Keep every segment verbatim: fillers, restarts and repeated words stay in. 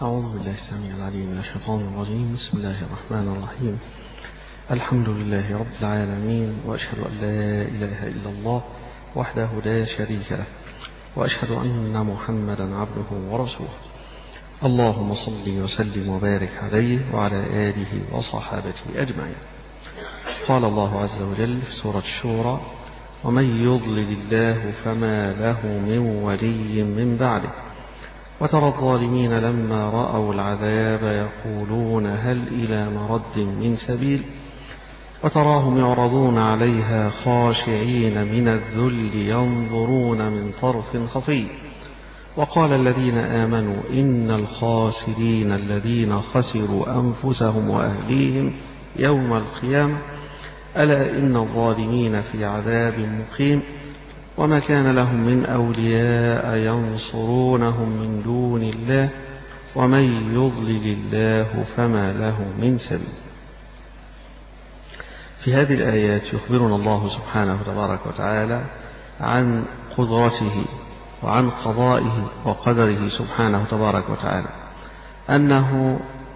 أعوذ بالله السميع العليم من الشيطان الرجيم. بسم الله الرحمن الرحيم. الحمد لله رب العالمين، وأشهد أن لا إله إلا الله وحده لا شريك له، وأشهد أن محمدا عبده ورسوله. اللهم صل وسلم وبارك عليه وعلى آله وصحابته أجمعين. قال الله عز وجل في سورة الشورى: ومن يضلل الله فما له من ولي من بعده وترى الظالمين لما رأوا العذاب يقولون هل إلى مرد من سبيل وتراهم يعرضون عليها خاشعين من الذل ينظرون من طرف خفي وقال الذين آمنوا إن الخاسرين الذين خسروا أنفسهم وأهليهم يوم القيامة ألا إن الظالمين في عذاب مقيم وما كان لهم من أولياء ينصرونهم من دون الله ومن يضلل الله فما له من سبيل. في هذه الآيات يخبرنا الله سبحانه تبارك وتعالى عن قدرته وعن قضائه وقدره سبحانه تبارك وتعالى، أنه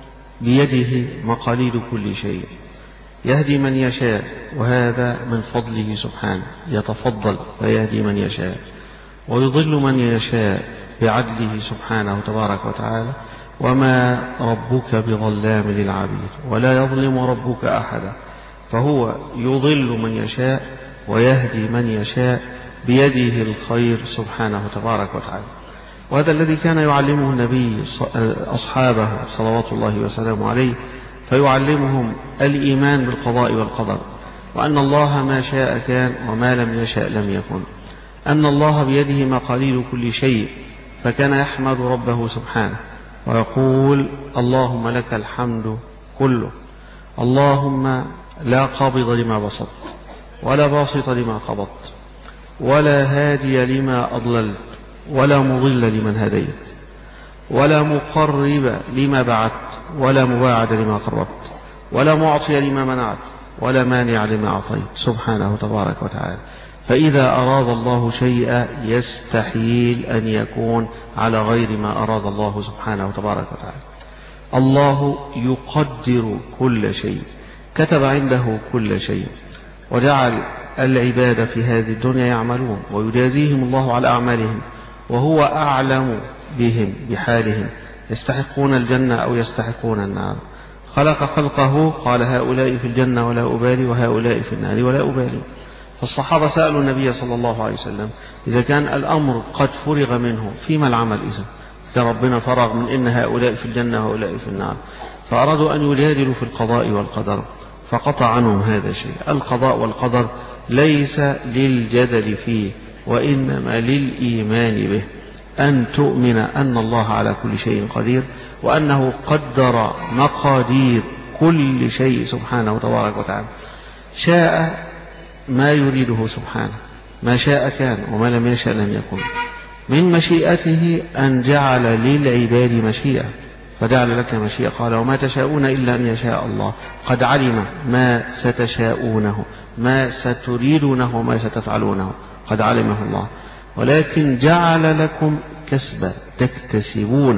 بيده مقاليد كل شيء، يهدي من يشاء، وهذا من فضله سبحانه، يتفضل فيهدي من يشاء، ويضل من يشاء بعدله سبحانه تبارك وتعالى، وما ربك بظلام للعبيد ولا يظلم ربك أحدا، فهو يضل من يشاء ويهدي من يشاء بيده الخير سبحانه تبارك وتعالى. وهذا الذي كان يعلمه النبي أصحابه صلوات الله وسلامه عليه، فيعلمهم الإيمان بالقضاء والقدر، وأن الله ما شاء كان وما لم يشاء لم يكن، أن الله بيده مقاليد كل شيء، فكان يحمد ربه سبحانه ويقول: اللهم لك الحمد كله، اللهم لا قابض لما بسطت ولا باسط لما قبضت ولا هادي لما أضللت ولا مضل لمن هديت ولا مقرب لما بعدت ولا مباعد لما قربت ولا معطي لما منعت ولا مانع لما أعطيت سبحانه تبارك وتعالى. فإذا أراد الله شيئا يستحيل أن يكون على غير ما أراد الله سبحانه تبارك وتعالى. الله يقدر كل شيء، كتب عنده كل شيء، وجعل العباد في هذه الدنيا يعملون ويجازيهم الله على أعمالهم، وهو أعلم بهم بحالهم، يستحقون الجنة أو يستحقون النار. خلق خلقه قال: هؤلاء في الجنة ولا أبالي وهؤلاء في النار ولا أبالي. فالصحابة سألوا النبي صلى الله عليه وسلم: إذا كان الأمر قد فرغ منه فيما العمل؟ إذا كان ربنا فرغ من إن هؤلاء في الجنة وهؤلاء في النار، فأرادوا أن يجادلوا في القضاء والقدر، فقطع عنهم هذا الشيء. القضاء والقدر ليس للجدل فيه، وإنما للإيمان به، أن تؤمن أن الله على كل شيء قدير، وأنه قدر مقادير كل شيء سبحانه تبارك وتعالى. شاء ما يريده سبحانه، ما شاء كان وما لم يشاء لم يكن. من مشيئته أن جعل للعباد مشيئة، فجعل لك مشيئة، قال: وما تشاءون إلا أن يشاء الله. قد علم ما ستشاءونه، ما ستريدونه وما ستفعلونه، قد علمه الله، ولكن جعل لكم كسبا تكتسبون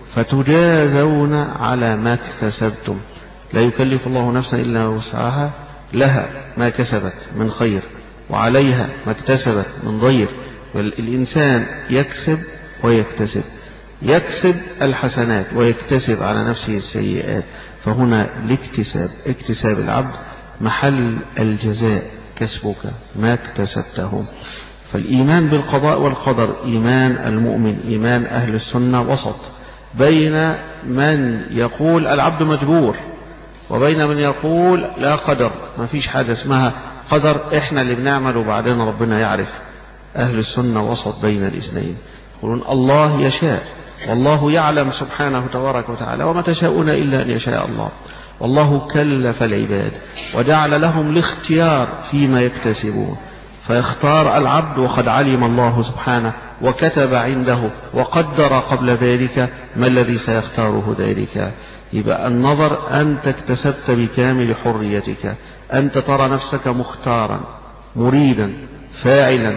فتجازون على ما اكتسبتم. لا يكلف الله نفسا إلا وسعها، لها ما كسبت من خير وعليها ما اكتسبت من ضير. والإنسان يكسب ويكتسب، يكسب الحسنات ويكتسب على نفسه السيئات. فهنا الاكتساب، اكتساب العبد محل الجزاء، كسبك ما اكتسبته. فالإيمان بالقضاء والقدر إيمان المؤمن، إيمان أهل السنة وسط بين من يقول العبد مجبور وبين من يقول لا قدر، ما فيش حاجة اسمها قدر، احنا اللي بنعمل وبعدين ربنا يعرف. أهل السنة وسط بين الاثنين، يقولون الله يشاء والله يعلم سبحانه تبارك وتعالى، وما تشاءون إلا أن يشاء الله. والله كلف العباد وجعل لهم الاختيار فيما يكتسبون، فيختار العبد وقد علم الله سبحانه وكتب عنده وقدر قبل ذلك ما الذي سيختاره ذلك. يبقى النظر أنت اكتسبت بكامل حريتك، أنت ترى نفسك مختارا مريدا فاعلا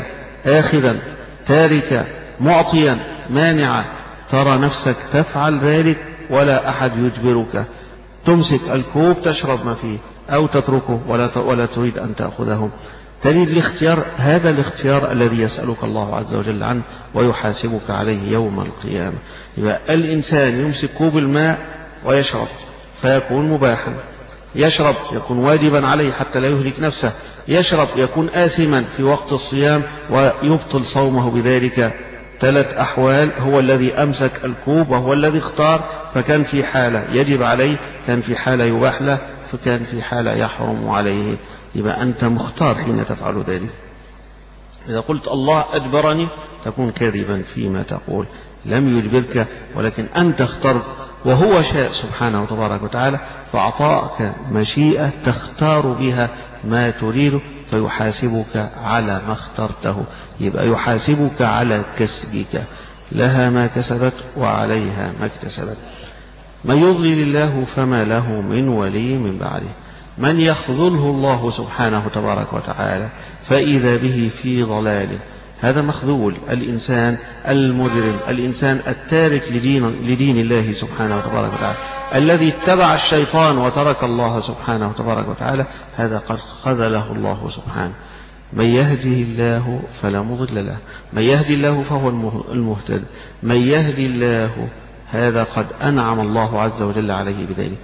آخذا تاركا معطيا مانعا، ترى نفسك تفعل ذلك ولا أحد يجبرك، تمسك الكوب تشرب ما فيه أو تتركه ولا ولا تريد أن تأخذه. تريد الاختيار، هذا الاختيار الذي يسألك الله عز وجل عنه ويحاسبك عليه يوم القيامة. يبقى الإنسان يمسك كوب الماء ويشرب فيكون مباحا، يشرب يكون واجبا عليه حتى لا يهلك نفسه، يشرب يكون آثما في وقت الصيام ويبطل صومه بذلك. ثلاث أحوال: هو الذي أمسك الكوب وهو الذي اختار، فكان في حالة يجب عليه، كان في حالة يباح له، فكان في حالة يحرم عليه. يبقى أنت مختار حين تفعل ذلك. إذا قلت الله أجبرني تكون كاذبا فيما تقول، لم يجبرك ولكن أنت اخترت، وهو شاء سبحانه وتبارك وتعالى فأعطاك مشيئة تختار بها ما تريد، فيحاسبك على ما اخترته. يبقى يحاسبك على كسبك، لها ما كسبت وعليها ما اكتسبت. من يضلل الله فما له من ولي من بعده، من يخذله الله سبحانه تبارك وتعالى فإذا به في ضلال. هذا مخذول الإنسان المجرم، الإنسان التارك لدين, لدين الله سبحانه وتبارك وتعالى، الذي اتبع الشيطان وترك الله سبحانه وتبارك وتعالى، هذا قد خذله الله سبحانه. من يهده الله فلا مضل له، من يهدي الله فهو المهتد، من يهدي الله هذا قد أنعم الله عز وجل عليه بذلك.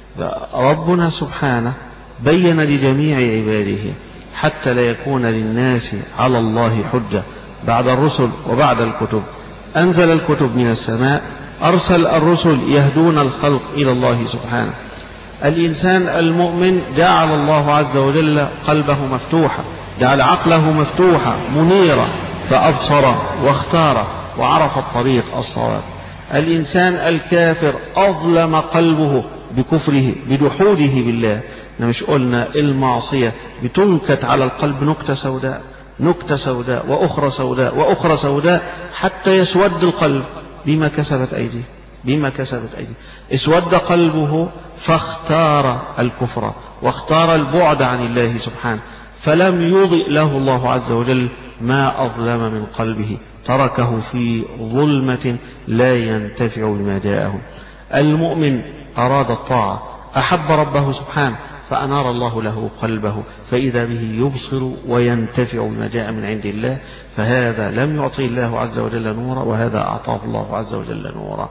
ربنا سبحانه بين لجميع عباده حتى لا يكون للناس على الله حجة بعد الرسل وبعد الكتب. أنزل الكتب من السماء، أرسل الرسل يهدون الخلق إلى الله سبحانه. الإنسان المؤمن جعل الله عز وجل قلبه مفتوحا، جعل عقله مفتوحا منيرا، فأبصر واختار وعرف الطريق الصواب. الإنسان الكافر أظلم قلبه بكفره بجحوده بالله. مش قلنا المعصية بتنكت على القلب نكتة سوداء، نكتة سوداء وأخرى سوداء وأخرى سوداء حتى يسود القلب بما كسبت أيديه، بما كسبت أيديه. اسود قلبه فاختار الكفر واختار البعد عن الله سبحانه، فلم يضئ له الله عز وجل ما أظلم من قلبه، تركه في ظلمة لا ينتفع بما جاءه. المؤمن أراد الطاعة، أحب ربه سبحانه، فأنار الله له قلبه، فإذا به يبصر وينتفع بما جاء من عند الله، فهذا لم يعطي الله عز وجل نورا، وهذا أعطاه الله عز وجل نورا.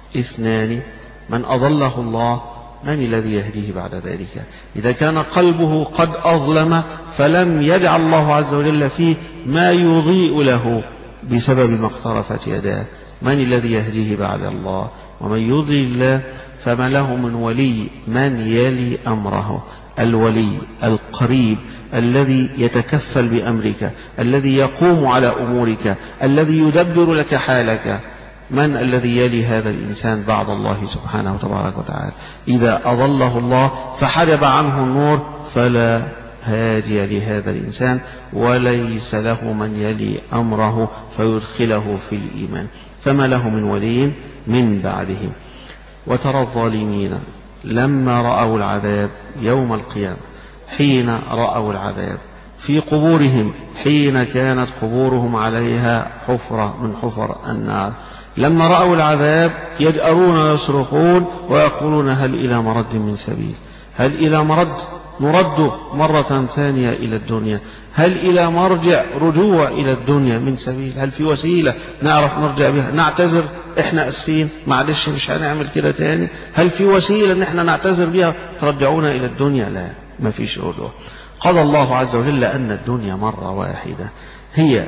اثنان: من أضله الله من الذي يهديه بعد ذلك؟ إذا كان قلبه قد أظلم فلم يجعل الله عز وجل فيه ما يضيء له بسبب ما اقترفت يداه، من الذي يهديه بعد الله؟ ومن يضلل الله فما له من ولي من يلي أمره. الولي القريب الذي يتكفل بأمرك، الذي يقوم على أمورك، الذي يدبر لك حالك، من الذي يلي هذا الإنسان بعد الله سبحانه وتبارك وتعالى؟ إذا أضله الله فحجب عنه النور فلا هادي لهذا الإنسان، وليس له من يلي أمره فيدخله في الإيمان، فما له من ولي من بعده. وترى الظالمين لما رأوا العذاب يوم القيامة، حين رأوا العذاب في قبورهم، حين كانت قبورهم عليها حفرة من حفر النار، لما رأوا العذاب يجأرون ويصرخون ويقولون هل إلى مرد من سبيل، هل إلى مرد نرد مرة ثانية إلى الدنيا، هل إلى مرجع رجوع إلى الدنيا من سبيل، هل في وسيلة نعرف نرجع بها، نعتذر إحنا أسفين معلش مش هنعمل كده تاني، هل في وسيلة إن إحنا نعتذر بها ترجعونا إلى الدنيا؟ لا، ما فيش رجوع. قضى الله عز وجل أن الدنيا مرة واحدة، هي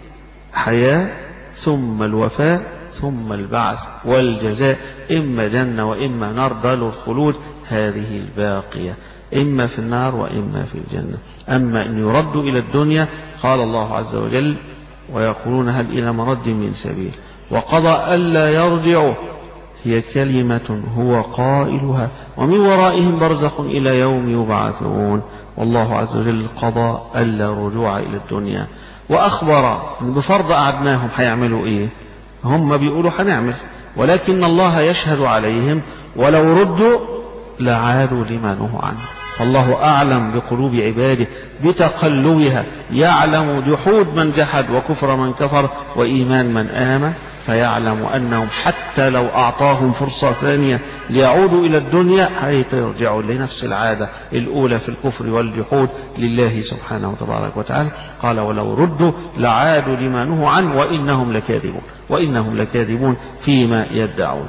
حياة ثم الوفاة ثم البعث والجزاء، إما جنة وإما نار، دار الخلود هذه الباقية، إما في النار وإما في الجنة. أما أن يردوا إلى الدنيا قال الله عز وجل ويقولون هل إلى مرد من سبيل، وقضى ألا يرجعوا، هي كلمة هو قائلها ومن ورائهم برزخ إلى يوم يبعثون. والله عز وجل قضى ألا رجوع إلى الدنيا، وأخبر بفرض أعدناهم هيعملوا إيه، هم بيقولوا هنعمل، ولكن الله يشهد عليهم ولو ردوا لعادوا لما نهوا عنه. فالله أعلم بقلوب عباده بتقلبها، يعلم جحود من جحد وكفر من كفر وإيمان من آمن، فيعلم أنهم حتى لو أعطاهم فرصة ثانية ليعودوا إلى الدنيا هيرجعوا لنفس العادة الأولى في الكفر والجحود لله سبحانه وتبارك وتعالى. قال ولو ردوا لعادوا لما نهوا عنه وإنهم لكاذبون وإنهم لكاذبون فيما يدعون.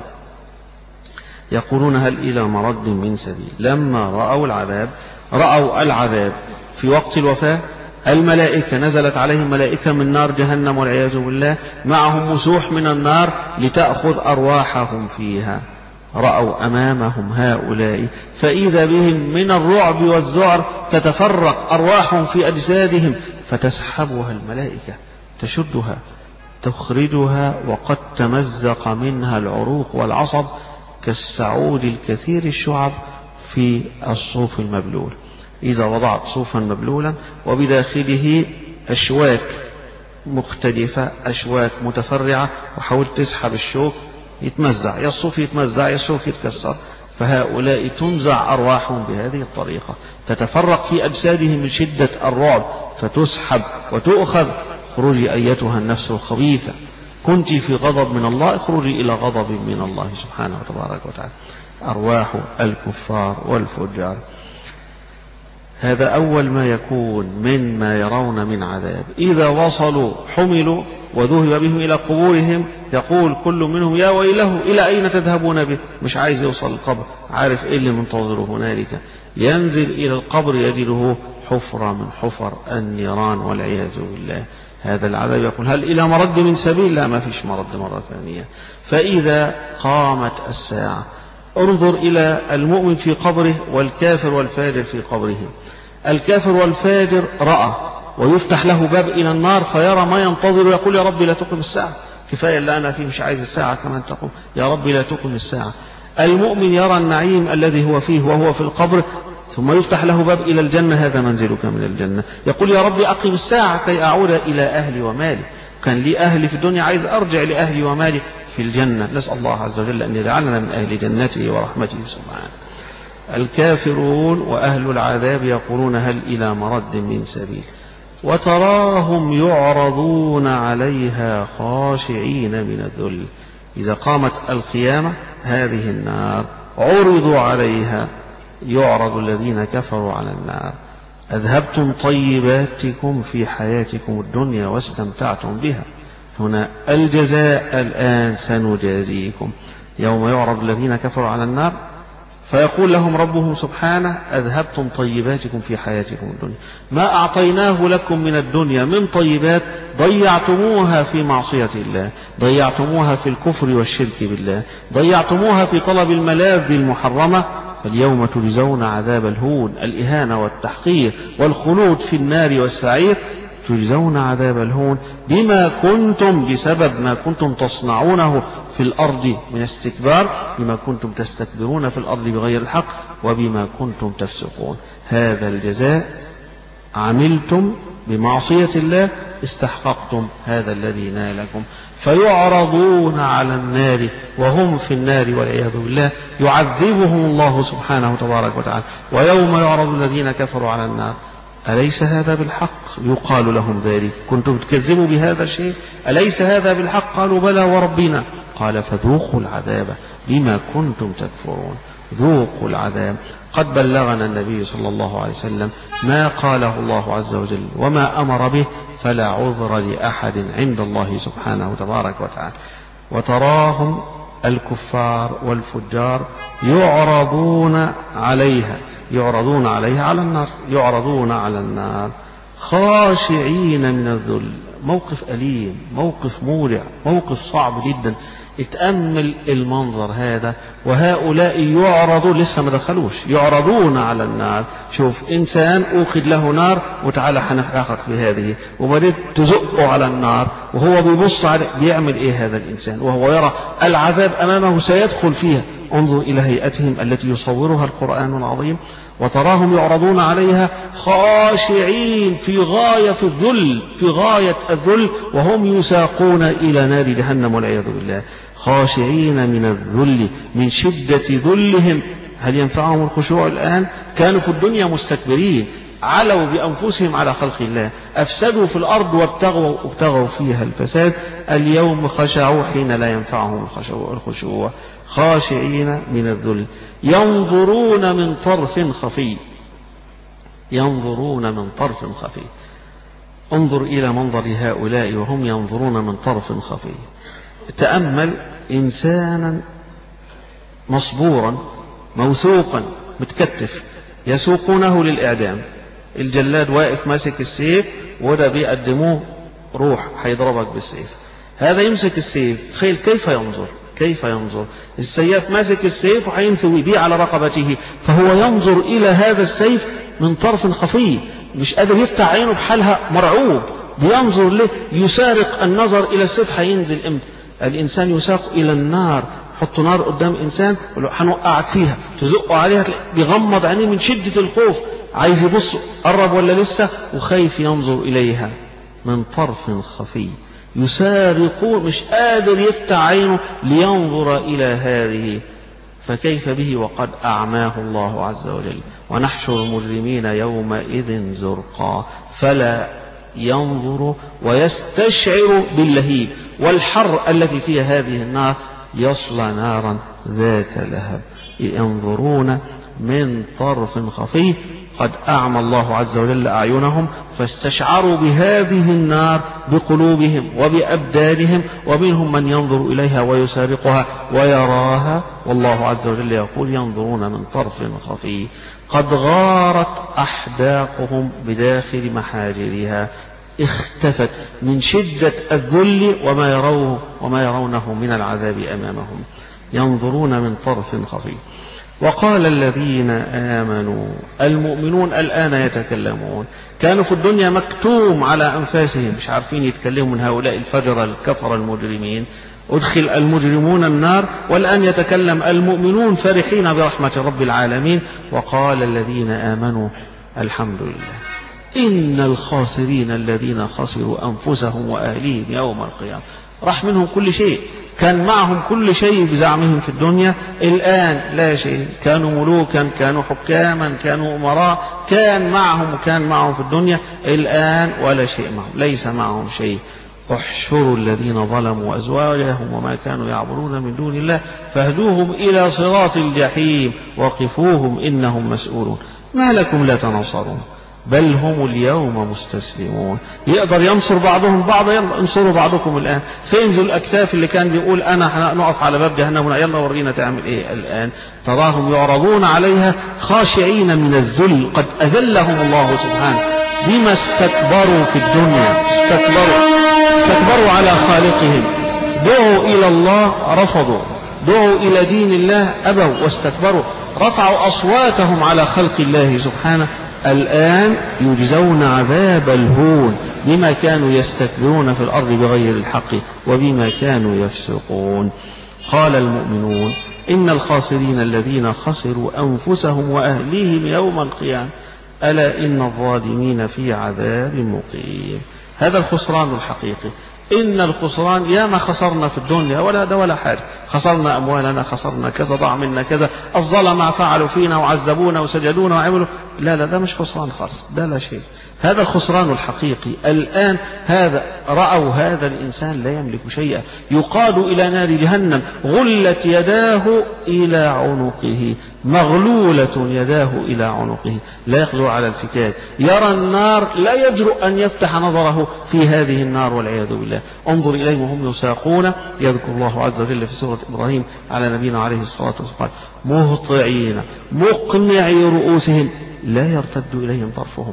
يقولون هل إلى مرد من سبيل. لما رأوا العذاب رأوا العذاب في وقت الوفاة، الملائكة نزلت عليهم ملائكة من نار جهنم والعياذ بالله معهم مسوح من النار لتأخذ أرواحهم فيها. رأوا أمامهم هؤلاء فإذا بهم من الرعب والذعر تتفرق أرواحهم في أجسادهم فتسحبها الملائكة تشدها تخرجها وقد تمزق منها العروق والعصب كالسعود الكثير الشعب في الصوف المبلول. إذا وضعت صوفا مبلولا وبداخله أشواك مختلفة أشواك متفرعة وحاولت تسحب الشوك يتمزع، يا الصوف يتمزع يا الشوك يتكسر. فهؤلاء تنزع أرواحهم بهذه الطريقة تتفرق في أجسادهم من شدة الرعب فتسحب وتؤخذ. اخرجي أيتها النفس الخبيثة كنت في غضب من الله اخرجي إلى غضب من الله سبحانه وتبارك وتعالى. أرواح الكفار والفجار. هذا أول ما يكون من ما يرون من عذاب. إذا وصلوا حملوا وذهب بهم إلى قبورهم يقول كل منهم يا ويله إلى أين تذهبون به. مش عايز يوصل القبر، عارف إيه اللي منتظره هنالك. ينزل إلى القبر يجده حفرة من حفر النيران والعياذ بالله. هذا العذاب يقول هل إلى مرد من سبيل. لا، ما فيش مرد مرة ثانية. فإذا قامت الساعة انظر إلى المؤمن في قبره والكافر والفاجر في قبره. الكافر والفاجر رأى ويفتح له باب إلى النار فيرى ما ينتظر ويقول يا رب لا تقم الساعة، كفاية اللي أنا فيه مش عايز الساعة كمان تقوم، يا رب لا تقم الساعة. المؤمن يرى النعيم الذي هو فيه وهو في القبر ثم يفتح له باب إلى الجنة هذا منزلك من الجنة، يقول يا رب أقم الساعة كي أعود إلى أهلي ومالي، كان لي أهلي في الدنيا عايز أرجع لأهلي ومالي في الجنة. نسأل الله عز وجل أن يجعلنا من أهل جنته ورحمته سبحانه. الكافرون وأهل العذاب يقولون هل إلى مرد من سبيل. وتراهم يعرضون عليها خاشعين من الذل. إذا قامت القيامة هذه النار عرضوا عليها يعرض الذين كفروا على النار أذهبتم طيباتكم في حياتكم الدنيا واستمتعتم بها هنا الجزاء الآن سنجازيكم. يوم يعرض الذين كفروا على النار فيقول لهم ربهم سبحانه أذهبتم طيباتكم في حياتكم الدنيا، ما أعطيناه لكم من الدنيا من طيبات ضيعتموها في معصية الله، ضيعتموها في الكفر والشرك بالله، ضيعتموها في طلب الملاذ المحرمة. فاليوم تجزون عذاب الهون الإهانة والتحقير والخلود في النار والسعير. تجزون عذاب الهون بما كنتم بسبب ما كنتم تصنعونه في الأرض من استكبار، بما كنتم تستكبرون في الأرض بغير الحق وبما كنتم تفسقون. هذا الجزاء عملتم بمعصية الله استحققتم هذا الذي نالكم. فيعرضون على النار وهم في النار والعياذ بالله يعذبهم الله سبحانه وتبارك وتعالى. ويوم يعرض الذين كفروا على النار أليس هذا بالحق؟ يقال لهم ذلك كنتم تكذبوا بهذا الشيء أليس هذا بالحق؟ قالوا بلى وربنا. قال فذوقوا العذاب بما كنتم تكفرون. ذوقوا العذاب. قد بلغنا النبي صلى الله عليه وسلم ما قاله الله عز وجل وما أمر به فلا عذر لأحد عند الله سبحانه وتبارك وتعالى. وتراهم الكفار والفجار يعرضون عليها يعرضون عليها على النار يعرضون على النار خاشعين من الذل. موقف أليم، موقف مولع، موقف صعب جدا. اتأمل المنظر هذا وهؤلاء يعرضون لسه ما دخلوش يعرضون على النار. شوف إنسان أوقد له نار وتعالى هنحرقك في هذه وبدأت تزقه على النار وهو بيبص عليه بيعمل إيه هذا الإنسان وهو يرى العذاب أمامه سيدخل فيها. انظر إلى هيئتهم التي يصورها القرآن العظيم. وتراهم يعرضون عليها خاشعين في غاية الذل في غاية الذل وهم يساقون إلى نار جهنم والعياذ بالله. خاشعين من الذل من شدة ذلهم. هل ينفعهم الخشوع الآن؟ كانوا في الدنيا مستكبرين علوا بأنفسهم على خلق الله، أفسدوا في الأرض وابتغوا, وابتغوا فيها الفساد. اليوم خشعوا حين لا ينفعهم الخشوع، خاشعين من الذل، ينظرون من طرف خفي، ينظرون من طرف خفي. انظر إلى منظر هؤلاء وهم ينظرون من طرف خفي. تأمل إنسانا مصبورا موثوقا متكتف يسوقونه للإعدام، الجلاد واقف ماسك السيف وده بيقدموه روح هيضربك بالسيف، هذا يمسك السيف، تخيل كيف ينظر، كيف ينظر. السياف ماسك السيف وحينثوي به على رقبته، فهو ينظر إلى هذا السيف من طرف خفي، مش قادر يفتح عينه بحالها، مرعوب بينظر له، يسارق النظر إلى السيف هينزل امتى. الإنسان يساق إلى النار، حط نار قدام إنسان هنوقعك فيها، تزقه عليها بيغمض عينيه من شدة الخوف، عايز يبص قرب ولا لسه، وخايف ينظر إليها من طرف خفي. يسارقون، مش قادر يفتح عينه لينظر إلى هذه، فكيف به وقد أعماه الله عز وجل. ونحشر المجرمين يومئذ زرقا فلا ينظر ويستشعر باللهيب والحر التي فيها هذه النار، يصلى نارا ذات لهب. ينظرون من طرف خفي، قد أعمى الله عز وجل أعينهم فاستشعروا بهذه النار بقلوبهم وبأبدانهم، ومنهم من ينظر إليها ويسارقها ويراها، والله عز وجل يقول ينظرون من طرف خفي. قد غارت أحداقهم بداخل محاجرها، اختفت من شدة الذل وما يروه وما يرونه من العذاب أمامهم. ينظرون من طرف خفي. وقال الذين آمنوا، المؤمنون الآن يتكلمون، كانوا في الدنيا مكتوم على أنفاسهم، مش عارفين يتكلموا من هؤلاء الفجر الكفر المجرمين، أدخل المجرمون النار، والآن يتكلم المؤمنون فرحين برحمة رب العالمين. وقال الذين آمنوا الحمد لله إن الخاسرين الذين خسروا أنفسهم وأهليهم يوم القيامة. راح منهم كل شيء، كان معهم كل شيء بزعمهم في الدنيا، الآن لا شيء. كانوا ملوكا، كانوا حكاما، كانوا أمراء، كان معهم وكان معهم في الدنيا، الآن ولا شيء معهم، ليس معهم شيء. احشروا الذين ظلموا أزواجهم وما كانوا يعبدون من دون الله فاهدوهم إلى صراط الجحيم وقفوهم إنهم مسؤولون. ما لكم لا تنصرون بل هم اليوم مستسلمون. يقدر ينصر بعضهم بعضا، يلا انصروا بعضكم الآن. فين ذو الأكتاف اللي كان بيقول أنا نقف على باب جهنم، يلا ورينا تعمل إيه الآن. تراهم يعرضون عليها خاشعين من الذل، قد أذلهم الله سبحانه بما استكبروا في الدنيا، استكبروا استكبروا على خالقهم، دعوا إلى الله رفضوا، دعوا إلى دين الله أبوا واستكبروا، رفعوا أصواتهم على خلق الله سبحانه. الآن يجزون عذاب الهون بما كانوا يستكبرون في الأرض بغير الحق وبما كانوا يفسقون. قال المؤمنون إن الخاسرين الذين خسروا أنفسهم وأهليهم يوم القيامة ألا إن الظالمين في عذاب مقيم. هذا الخسران الحقيقي. إن الخسران يا ما خسرنا في الدنيا ولا ده ولا حاجة، خسرنا أموالنا، خسرنا كذا، ضاع منا كذا، الظلمة فعلوا فينا وعذبونا وسجدونا وعملوا، لا لا ده مش خسران خالص، ده لا شيء. هذا الخسران الحقيقي. الآن هذا رأوا هذا الإنسان لا يملك شيئا، يقاد إلى نار جهنم، غلت يداه إلى عنقه، مغلولة يداه إلى عنقه، لا يقدر على الفكاك، يرى النار لا يجرؤ أن يفتح نظره في هذه النار والعياذ بالله. انظر إليهم وهم يساقون. يذكر الله عز وجل في سورة إبراهيم على نبينا عليه الصلاة والسلام مهطعين مقنعي رؤوسهم لا يرتد إليهم طرفهم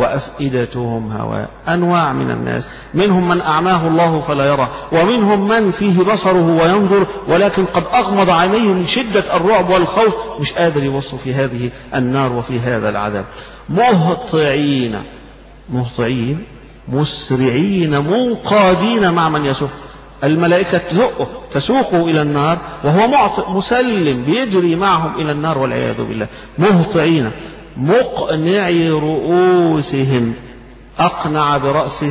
وأفئدتهم هواء. أنواع من الناس، منهم من أعماه الله فلا يرى، ومنهم من فيه بصره وينظر ولكن قد أغمض عينيه من شدة الرعب والخوف، مش قادر يبص في هذه النار وفي هذا العذاب. مهطعين، مهطعين مسرعين منقادين مع من يسوق، الملائكة تزقه تسوقه إلى النار وهو معطئ مسلم بيجري معهم إلى النار والعياذ بالله. مهطعين مقنعي رؤوسهم، أقنع برأسه،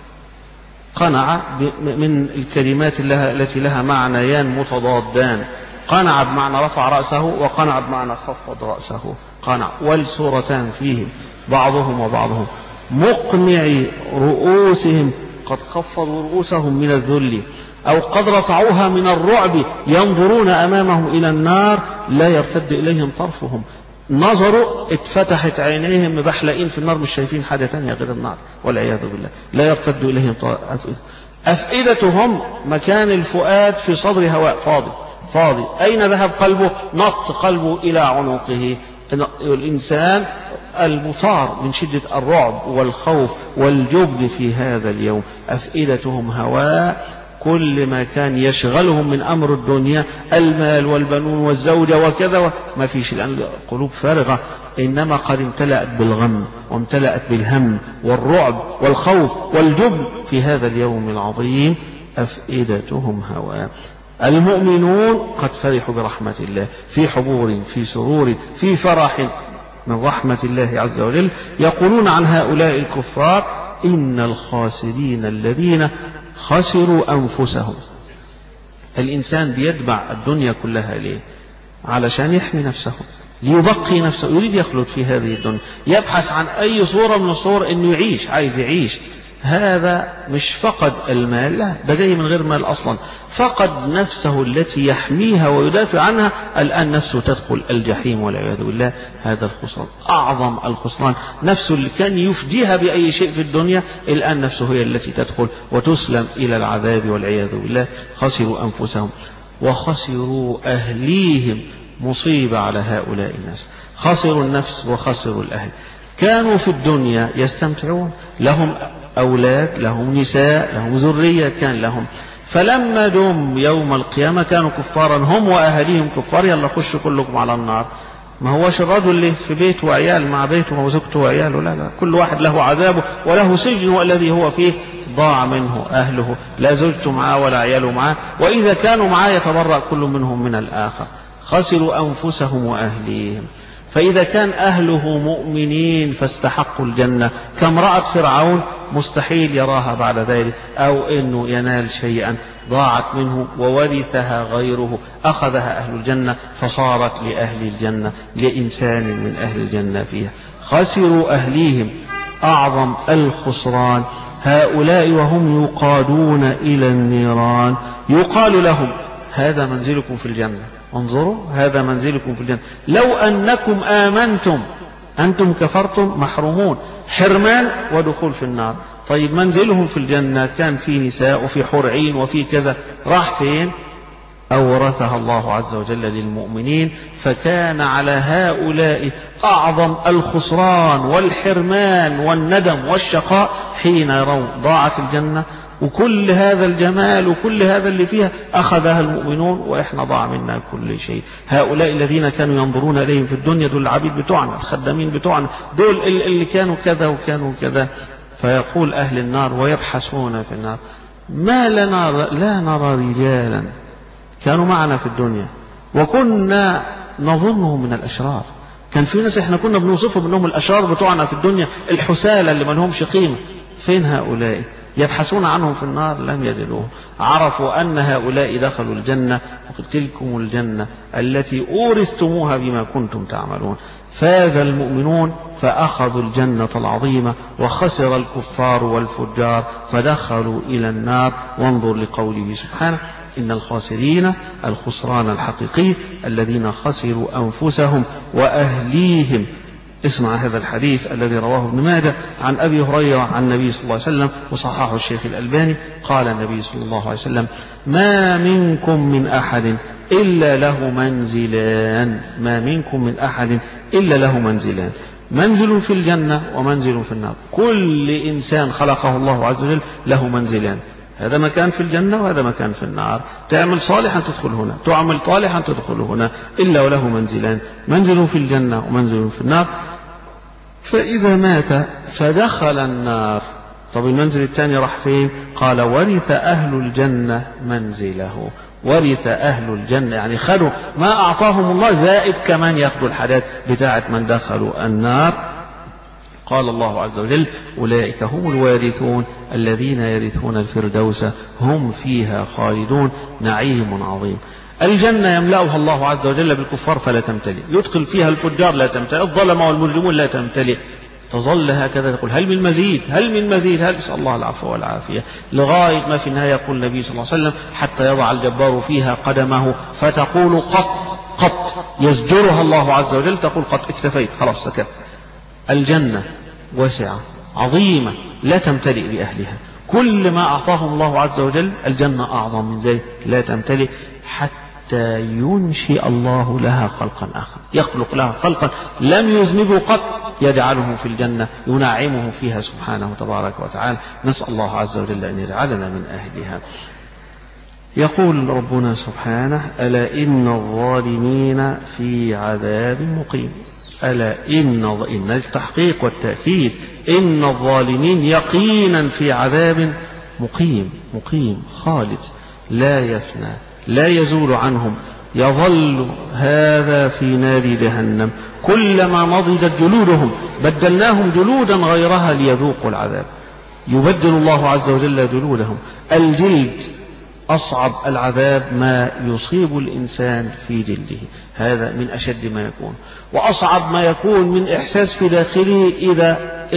قنع من الكلمات لها التي لها معنيان متضادان، قنع بمعنى رفع رأسه، وقنع بمعنى خفض رأسه، قنع، والسورتان فيه بعضهم وبعضهم مقنعي رؤوسهم قد خفضوا رؤوسهم من الذل أو قد رفعوها من الرعب ينظرون أمامهم إلى النار لا يرتد إليهم طرفهم. نظروا اتفتحت عينيهم مبحلقين في النار مش شايفين حاجة تانية غير النار والعياذ بالله. لا يرتد إليهم طرفهم. أفئدتهم مكان الفؤاد في صدر هواء فاضي فاضي. أين ذهب قلبه؟ نط قلبه إلى عنقه. الإنسان المطار من شدة الرعب والخوف والجبن في هذا اليوم. أفئدتهم هواء، كل ما كان يشغلهم من أمر الدنيا المال والبنون والزوجة وكذا ما فيش الآن، قلوب فارغة، إنما قد امتلأت بالغم وامتلأت بالهم والرعب والخوف والجبن في هذا اليوم العظيم. أفئدتهم هواء. المؤمنون قد فرحوا برحمة الله في حبور في سرور في فرح من رحمة الله عز وجل. يقولون عن هؤلاء الكفار إن الخاسرين الذين خسروا أنفسهم. الإنسان بيتبع الدنيا كلها ليه؟ علشان يحمي نفسه، ليبقي نفسه، يريد يخلد في هذه الدنيا، يبحث عن أي صورة من الصور إنه يعيش، عايز يعيش. هذا مش فقد المال، لا، ده جاي من غير مال أصلا، فقد نفسه التي يحميها ويدافع عنها. الآن نفسه تدخل الجحيم والعياذ بالله. هذا الخسران أعظم الخسران. نفسه اللي كان يفديها بأي شيء في الدنيا الآن نفسه هي التي تدخل وتسلم إلى العذاب والعياذ بالله. خسروا أنفسهم وخسروا أهليهم. مصيبة على هؤلاء الناس. خسروا النفس وخسروا الأهل. كانوا في الدنيا يستمتعون، لهم أولاد، لهم نساء، لهم ذرية، كان لهم. فلما دم يوم القيامة كانوا كفارا هم وأهليهم كفار. يلا خشوا كلكم على النار. ما هوش الرجل اللي في بيت وعيال مع بيته وزوجته وعياله، لا لا، كل واحد له عذابه وله سجنه الذي هو فيه. ضاع منه أهله، لا زوجته معاه ولا عياله معاه، وإذا كانوا معاه يتبرأ كل منهم من الآخر. خسروا أنفسهم وأهليهم. فإذا كان أهله مؤمنين فاستحقوا الجنة كامرأة فرعون، مستحيل يراها بعد ذلك أو أنه ينال شيئا. ضاعت منه وورثها غيره، أخذها أهل الجنة فصارت لأهل الجنة، لإنسان من أهل الجنة فيها. خسروا أهليهم أعظم الخسران. هؤلاء وهم يقادون إلى النيران يقال لهم هذا منزلكم في الجنة. انظروا، هذا منزلكم في الجنة لو أنكم آمنتم. أنتم كفرتم، محرومون، حرمان ودخول في النار. طيب منزلهم في الجنة كان في نساء وفي حور عين وفي كذا، راح فين؟ أورثها الله عز وجل للمؤمنين. فكان على هؤلاء أعظم الخسران والحرمان والندم والشقاء حين يرون ضاعت الجنة وكل هذا الجمال وكل هذا اللي فيها أخذها المؤمنون وإحنا ضاع منا كل شيء. هؤلاء الذين كانوا ينظرون إليهم في الدنيا دول العبيد بتوعنا، الخدامين بتوعنا، دول اللي كانوا كذا وكانوا كذا. فيقول أهل النار ويبحثون في النار ما لنا لا نرى رجالا كانوا معنا في الدنيا وكنا نظنهم من الأشرار. كان في ناس احنا كنا بنوصفهم انهم الأشرار بتوعنا في الدنيا، الحسالة اللي ما لهمش قيمة. فين هؤلاء؟ يبحثون عنهم في النار لم يجدوهم. عرفوا أن هؤلاء دخلوا الجنة وتلكم الجنة التي أورثتموها بما كنتم تعملون. فاز المؤمنون فأخذوا الجنة العظيمة، وخسر الكفار والفجار فدخلوا إلى النار. وانظر لقوله سبحانه إن الخاسرين الخسران الحقيقي الذين خسروا أنفسهم وأهليهم. اسمع هذا الحديث الذي رواه ابن ماجه عن أبي هريرة عن النبي صلى الله عليه وسلم وصححه الشيخ الألباني. قال النبي صلى الله عليه وسلم ما منكم من أحد إلا له منزلان. ما منكم من أحد إلا له منزلان، منزل في الجنة ومنزل في النار. كل إنسان خلقه الله عز وجل له منزلان، هذا مكان في الجنة وهذا مكان في النار. تعمل صالحا تدخل هنا، تعمل طالحا تدخل هنا، إلا وله منزلان، منزل في الجنة ومنزل في النار. فإذا مات فدخل النار. طب المنزل الثاني راح فين؟ قال ورث أهل الجنة منزله. ورث أهل الجنة يعني خدوا ما أعطاهم الله زائد كمان يأخذوا الحاجات بتاعة من دخلوا النار. قال الله عز وجل أولئك هم الوارثون الذين يرثون الفردوس هم فيها خالدون نعيم عظيم. الجنة يملأها الله عز وجل بالكفار فلا تمتلئ، يدخل فيها الفجار لا تمتلئ، الظلمة والمجرمون لا تمتلئ. تظل هكذا تقول هل من مزيد هل من مزيد هل نسأل الله العفو والعافية، لغاية ما في النهاية يقول النبي صلى الله عليه وسلم حتى يضع الجبار فيها قدمه فتقول قط قط، يزجرها الله عز وجل تقول قط، اكتفيت خلاص سكت. الجنة واسعة عظيمة لا تمتلئ بأهلها، كل ما أعطاهم الله عز وجل الجنة أعظم من ذلك لا تمتلئ، حتى ينشئ الله لها خلقا آخر، يخلق لها خلقا لم يذنبوا قط يجعلهم في الجنة ينعمهم فيها سبحانه تبارك وتعالى. نسأل الله عز وجل أن يجعلنا من أهلها. يقول ربنا سبحانه ألا إن الظالمين في عذاب مقيم. ألا إن إن التحقيق والتأكيد إن الظالمين يقينا في عذاب مقيم، مقيم خالد لا يفنى لا يزول عنهم، يظل هذا في نار جهنم كلما نضجت جلودهم بدلناهم جلودا غيرها ليذوقوا العذاب. يبدل الله عز وجل جلودهم. الجلد أصعب العذاب ما يصيب الإنسان في جلده، هذا من أشد ما يكون، وأصعب ما يكون من إحساس في داخله إذا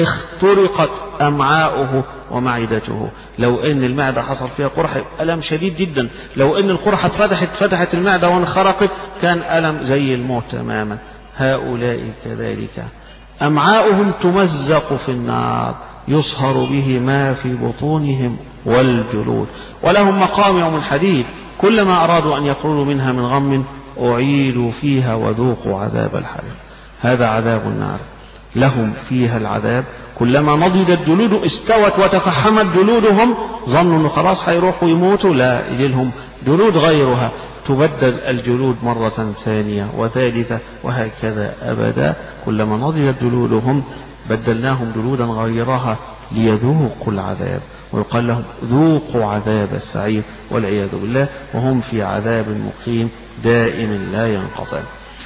اخترقت أمعاؤه ومعدته. لو أن المعدة حصل فيها قرحة ألم شديد جدا، لو أن القرحة فتحت فتحت المعدة وانخرقت كان ألم زي الموت تماما. هؤلاء كذلك أمعاؤهم تمزق في النار يصهر به ما في بطونهم والجلود، ولهم مقامع من حديد كلما أرادوا أن يخرجوا منها من غم أعيدوا فيها وذوقوا عذاب الحريق. هذا عذاب النار، لهم فيها العذاب كلما نضجت جلودهم استوت وتفحمت جلودهم ظنوا أنه خلاص هيروحوا يموتوا، لا يجيلهم جلود غيرها تبدل الجلود مرة ثانية وثالثة وهكذا أبدا. كلما نضجت جلودهم بدلناهم جلودا غيرها ليذوقوا العذاب، ويقال لهم ذوقوا عذاب السعير والعياذ بالله، وهم في عذاب مقيم دائم لا ينقطع.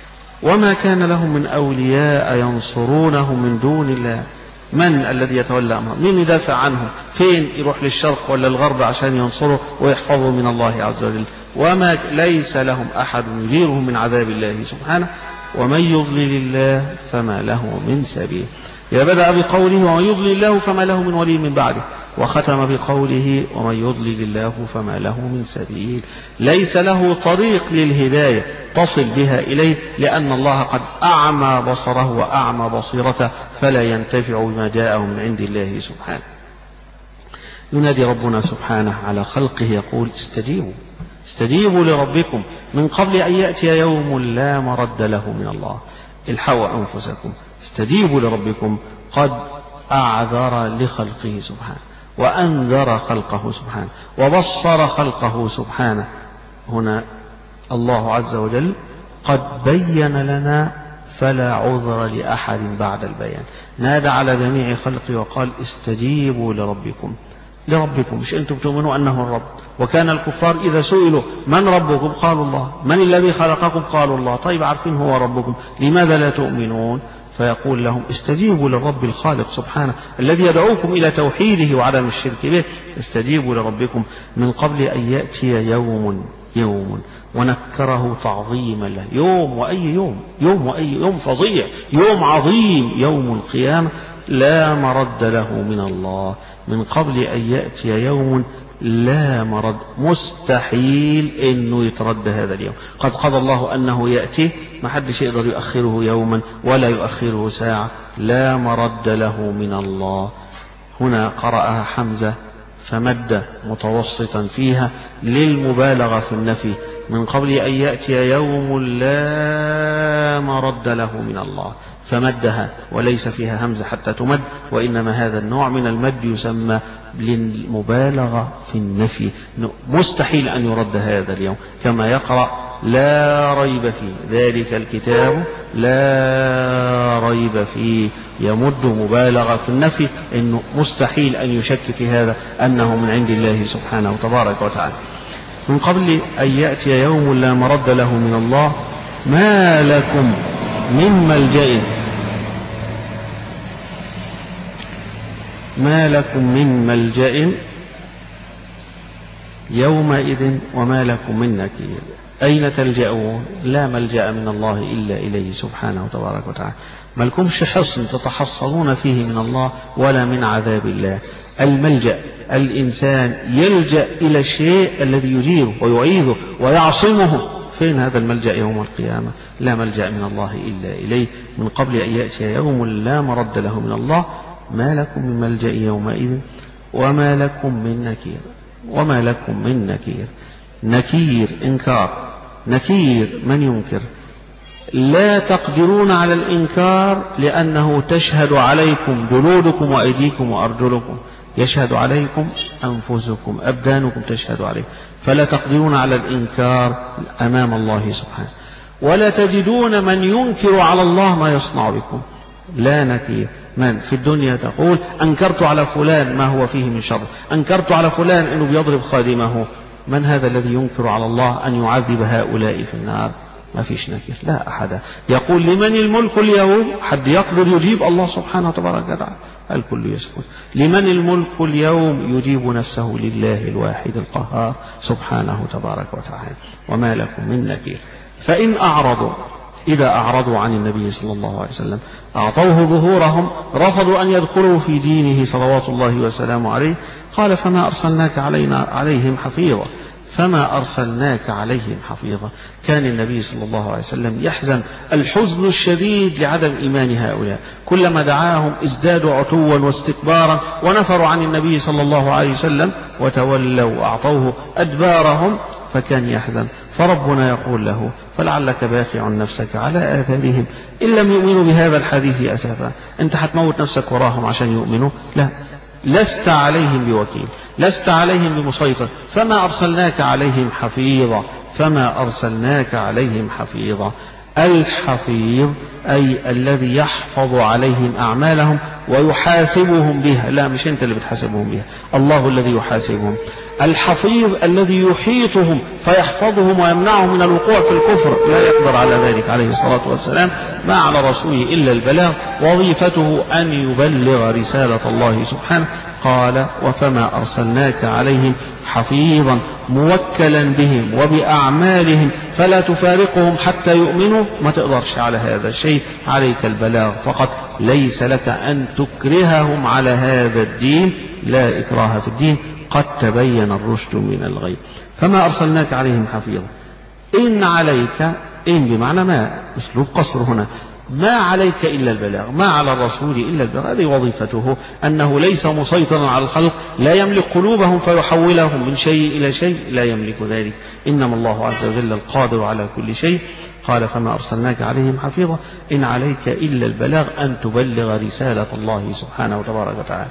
وما كان لهم من أولياء ينصرونهم من دون الله. من الذي يتولى أمرهم؟ مين يدافع عنهم؟ فين يروح للشرق ولا الغرب عشان ينصروا ويحفظوا من الله عز وجل؟ وما ليس لهم أحد يجيرهم من عذاب الله سبحانه. ومن يضلل الله فما له من سبيل. يبدأ بقوله ومن يضلل الله فما له من ولي من بعده، وختم بقوله ومن يضلل الله فما له من سبيل. ليس له طريق للهداية تصل بها إليه، لأن الله قد أعمى بصره وأعمى بصيرته فلا ينتفع بما جاءه من عند الله سبحانه. ينادي ربنا سبحانه على خلقه يقول استجيبوا استجيبوا لربكم من قبل أن يأتي يوم لا مرد له من الله. الحقوا أنفسكم استجيبوا لربكم. قد أعذر لخلقه سبحانه وأنذر خلقه سبحانه وبصر خلقه سبحانه. هنا الله عز وجل قد بين لنا فلا عذر لأحد بعد البيان. نادى على جميع خلقه وقال استجيبوا لربكم. لربكم مش أنتم تؤمنوا أنه الرب. وكان الكفار إذا سئلوا من ربكم قالوا الله. من الذي خلقكم قالوا الله. طيب عارفين هو ربكم لماذا لا تؤمنون؟ فيقول لهم استجيبوا للرب الخالق سبحانه الذي يدعوكم إلى توحيده وعدم الشرك به. استجيبوا لربكم من قبل أن يأتي يوم يوم ونكره تعظيما له. يوم وأي يوم يوم وأي يوم فظيع يوم عظيم يوم القيامة لا مرد له من الله. من قبل أن يأتي يوم لا مرد مستحيل انه يترد هذا اليوم. قد قضى الله انه يأتي ما حدش يقدر يؤخره يوما ولا يؤخره ساعة. لا مرد له من الله. هنا قرأها حمزة فمد متوسطا فيها للمبالغة في النفي. من قبل أن يأتي يوم لا مرد له من الله فمدها وليس فيها همزة حتى تمد، وإنما هذا النوع من المد يسمى للمبالغة في النفي. مستحيل أن يرد هذا اليوم كما يقرأ لا ريب فيه ذلك الكتاب لا ريب فيه. يمد مبالغة في النفي إنه مستحيل أن يشك في هذا أنه من عند الله سبحانه تبارك وتعالى. من قبل أن يأتي يوم لا مرد له من الله ما لكم من ملجأ ما لكم من ملجأ يومئذ وما لكم من نكير. أين تلجأون؟ لا ملجأ من الله إلا إليه سبحانه تبارك وتعالى. ما لكمش حصن تتحصنون فيه من الله ولا من عذاب الله. الملجأ الإنسان يلجأ إلى الشيء الذي يجيره ويعيذه ويعصمه. فين هذا الملجأ يوم القيامة؟ لا ملجأ من الله إلا إليه من قبل أن يأتي يوم لا مرد له من الله. ما لكم من ملجأ يومئذ وما لكم من نكير. وما لكم من نكير. نكير إنكار، نكير من ينكر. لا تقدرون على الإنكار لأنه تشهد عليكم جلودكم وأيديكم وأرجلكم، يشهد عليكم أنفسكم، أبدانكم تشهد عليكم، فلا تقدرون على الإنكار أمام الله سبحانه. ولا تجدون من ينكر على الله ما يصنع بكم. لا نكير. من في الدنيا تقول أنكرت على فلان ما هو فيه من شر، أنكرت على فلان أنه بيضرب خادمه. من هذا الذي ينكر على الله أن يعذب هؤلاء في النار؟ ما فيش نكير، لا أحد. يقول لمن الملك اليوم؟ حد يقدر يجيب؟ الله سبحانه وتبارك وتعالى. الكل يسكت. لمن الملك اليوم؟ يجيب نفسه لله الواحد القهار سبحانه تبارك وتعالى. وما لكم من نكير. فإن أعرضوا، إذا أعرضوا عن النبي صلى الله عليه وسلم أعطوه ظهورهم، رفضوا أن يدخلوا في دينه صلوات الله وسلامه عليه، قال فما أرسلناك علينا عليهم حفيظا. فما أرسلناك عليهم حفيظا. كان النبي صلى الله عليه وسلم يحزن الحزن الشديد لعدم إيمان هؤلاء، كلما دعاهم ازدادوا عتوا واستكبارا ونفروا عن النبي صلى الله عليه وسلم وتولوا وأعطوه أدبارهم، فكان يحزن. فربنا يقول له فلعلك باخع نفسك على آثارهم إن لم يؤمنوا بهذا الحديث أسفا. أنت هتموت نفسك وراهم عشان يؤمنوا؟ لا، لست عليهم بوكيل، لست عليهم بمسيطر. فما أرسلناك عليهم حفيظا. فما أرسلناك عليهم حفيظا. الحفيظ أي الذي يحفظ عليهم أعمالهم ويحاسبهم بها. لا، مش أنت اللي بتحاسبهم بها، الله الذي يحاسبهم. الحفيظ الذي يحيطهم فيحفظهم ويمنعهم من الوقوع في الكفر، لا يقدر على ذلك عليه الصلاة والسلام. ما على رسوله إلا البلاغ، وظيفته أن يبلغ رسالة الله سبحانه. قال وفما أرسلناك عليهم حفيظا، موكلا بهم وبأعمالهم، فلا تفارقهم حتى يؤمنوا. ما تقدرش على هذا الشيء، عليك البلاغ فقط. ليس لك أن تكرههم على هذا الدين، لا إكراه في الدين، قد تبين الرشد من الغي. فما أرسلناك عليهم حفيظا. إن عليك، إن بمعنى ما، أسلوب قصر هنا، ما عليك إلا البلاغ، ما على الرسول إلا البلاغ. هذه وظيفته، أنه ليس مسيطرا على الخلق، لا يملك قلوبهم فيحولهم من شيء إلى شيء، لا يملك ذلك. إنما الله عز وجل القادر على كل شيء. قال فما أرسلناك عليهم حفيظا إن عليك إلا البلاغ، أن تبلغ رسالة الله سبحانه وتبارك وتعالى.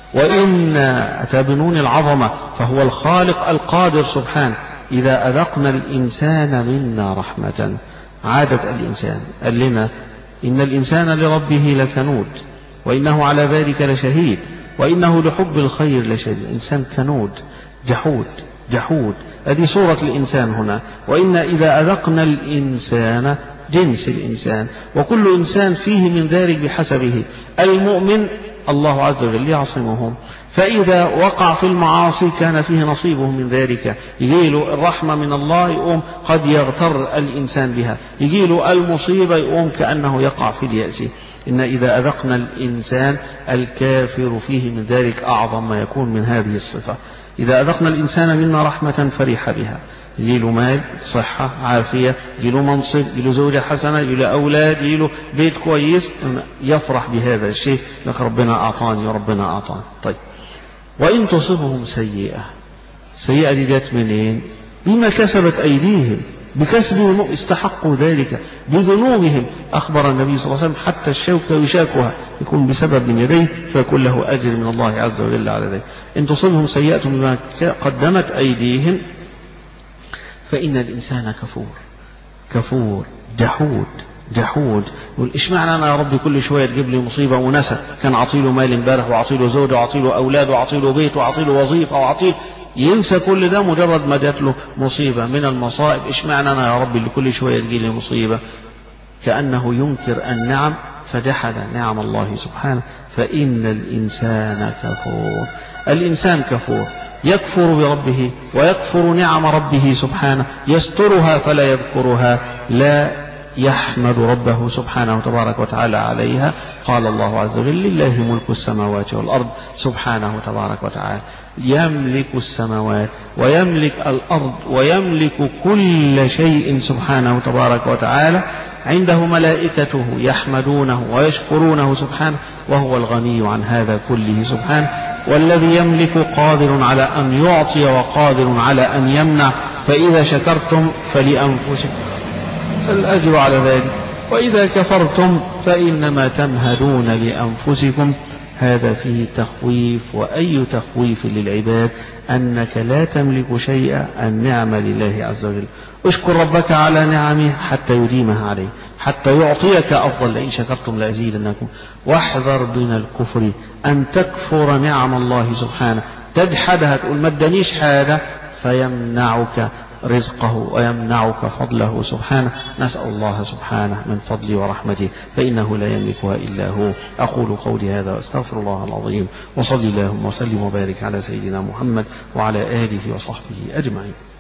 وإن أتى بنون العظمة، فهو الخالق القادر سبحانه. إذا أذقنا الإنسان منا رحمة، عادة الإنسان قال لنا إن الإنسان لربه لكنود وإنه على ذلك لشهيد وإنه لحب الخير لشديد. إنسان كنود، جحود جحود، هذه صورة الإنسان هنا. وإن إذا أذقنا الإنسان، جنس الإنسان، وكل إنسان فيه من ذلك بحسبه. المؤمن الله عز وجل يعصمهم، فإذا وقع في المعاصي كان فيه نصيبه من ذلك. يجيله الرحمة من الله يقوم قد يغتر الإنسان بها، يجيله المصيبة يقوم كأنه يقع في اليأس. إن إذا أذقنا الإنسان، الكافر فيه من ذلك أعظم ما يكون من هذه الصفة. إذا أذقنا الإنسان منا رحمة فرح بها، يجيله مال، صحة، عافية، يجيله منصب، يجيله زوجة حسنة، يجيله أولاد، يجيله بيت كويس، يفرح بهذا الشيء، لك ربنا أعطاني وربنا أعطاني. طيب، وإن تصبهم سيئة، سيئة دي جت منين؟ بما كسبت أيديهم، بكسبهم استحقوا ذلك، بذنوبهم. أخبر النبي صلى الله عليه وسلم حتى الشوكة يشاكها يكون بسبب من يديه، فيكون له أجر من الله عز وجل على ذلك. إن تصبهم سيئة بما قدمت أيديهم فإن الإنسان كفور كفور جحود جحود. يقول إيش معنى أنا يا ربي كل شوية تجيب لي مصيبة ونسى؟ كان عطيله مال امبارح، وعطيله زوجة، وعطيله أولاد، وعطيله بيت، وعطيله وظيفة، وعطيله، ينسى كل ده مجرد ما جات له مصيبة من المصائب. إيش معنى أنا يا ربي اللي كل شوية تجي لي مصيبة؟ كأنه ينكر النعم فجحد نعم الله سبحانه. فإن الإنسان كفور. الإنسان كفور. يكفر بربه ويكفر نعم ربه سبحانه، يسترها فلا يذكرها، لا يحمد ربه سبحانه تبارك وتعالى عليها. قال الله عز وجل: لله ملك السماوات والأرض سبحانه تبارك وتعالى، يملك السماوات ويملك الأرض ويملك كل شيء سبحانه تبارك وتعالى. عنده ملائكته يحمدونه ويشكرونه سبحانه، وهو الغني عن هذا كله سبحانه. والذي يملك قادر على أن يعطي وقادر على أن يمنع، فإذا شكرتم فلأنفسكم الأجر على ذلك، وإذا كفرتم فإنما تمهدون لأنفسكم. هذا فيه تخويف، وأي تخويف للعباد أنك لا تملك شيئا، النعمة لله عز وجل. اشكر ربك على نعمه حتى يديمها عليه، حتى يعطيك أفضل، لئن شكرتم لأزيدنكم. واحذر من الكفر، أن تكفر نعم الله سبحانه، تجحدها، تقول ما ادانيش حاجة، فيمنعك رزقه ويمنعك فضله سبحانه. نسأل الله سبحانه من فضله ورحمته، فإنه لا يملكها إلا هو. أقول قولي هذا وأستغفر الله العظيم، وصلي اللهم وسلم وبارك على سيدنا محمد وعلى آله وصحبه أجمعين.